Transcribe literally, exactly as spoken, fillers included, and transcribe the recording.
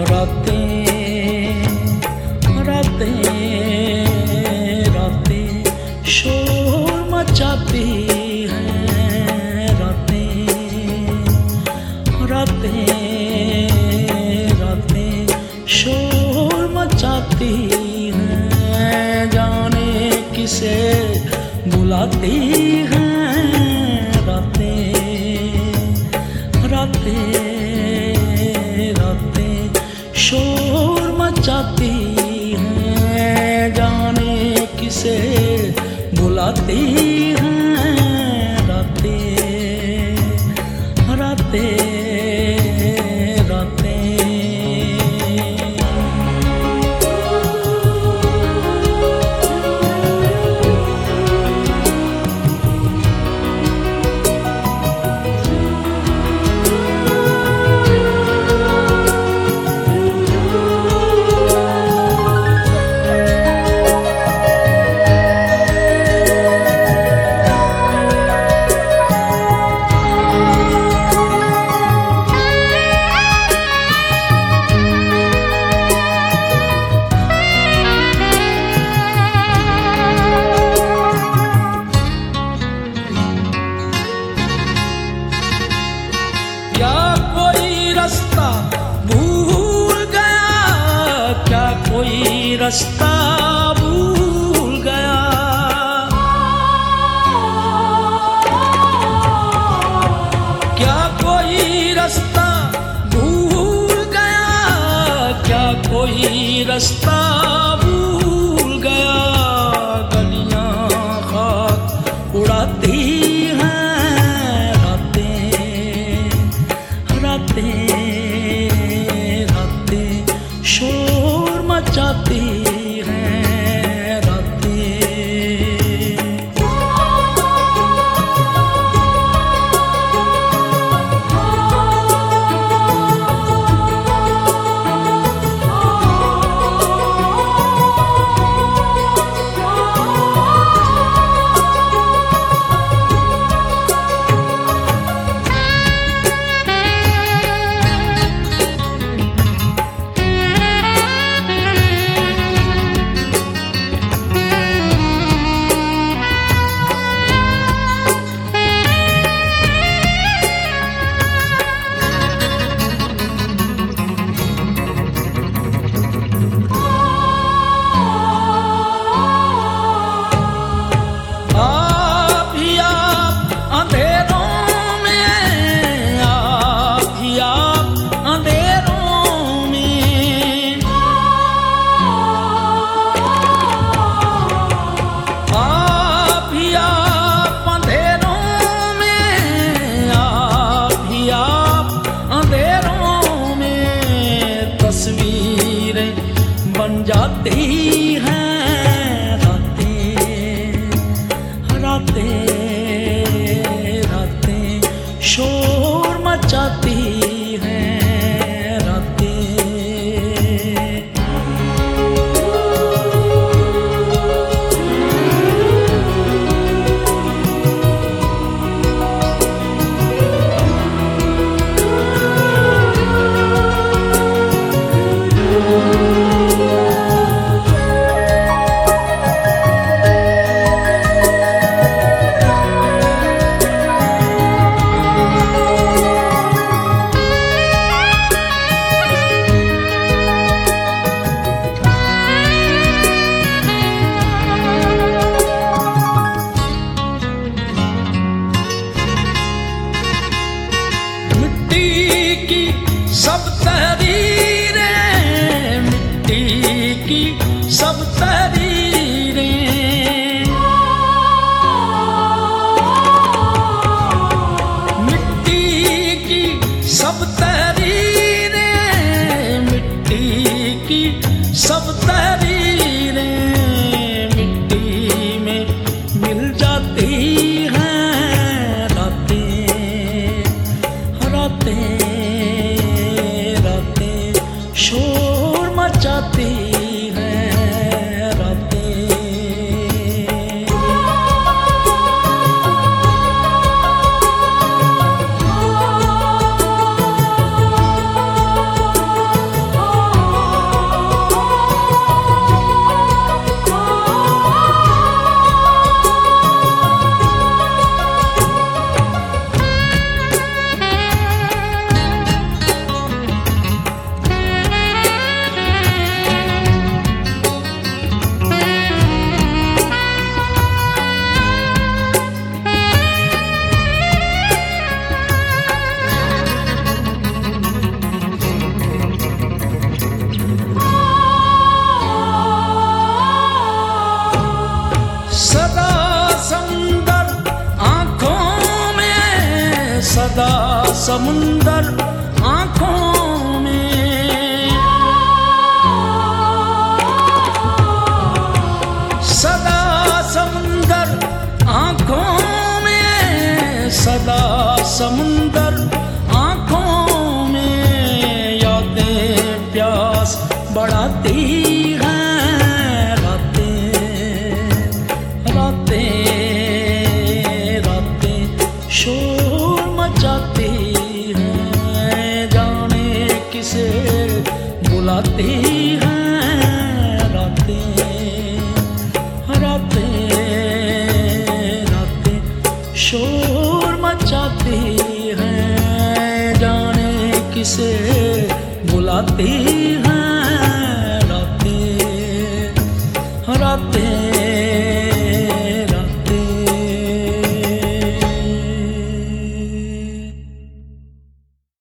रातें रातें रातें शोर मचाती हैं, रातें रातें रातें शोर मचाती हैं, जाने किसे बुलाती हैं, रातें रातें रातें शोर मचाती हैं, जाने किसे बुलाती हैं, रातें रातें रास्ता भूल गया, क्या कोई रास्ता भूल गया, क्या कोई रास्ता भूल गया, क्या कोई रास्ता भूल गया, गलियां खाक उड़ाती हैं, रातें रातें शोर मचाती हैं, रातें बन जाती हैं, रातें रातें रातें शोर मचाती हैं, रातें सब तहरीरें, मिट्टी की सब तहरीरें, मिट्टी की सब तहरीरें, मिट्टी की सब तहरीरें, मिट्टी में मिल जाती हैं, रातें रातें शोर मचाती हैं, रातें समुंदर आंखों में, सदा समुंदर आंखों में, सदा समुंदर आंखों में। यादें प्यास बढ़ाती हैं, रातें रातें रातें शोर मचाती हैं, जाने किसे बुलाती हैं। रातें रातें रातें शोर मचाती हैं, जाने किसे बुलाती हैं। रातें रातें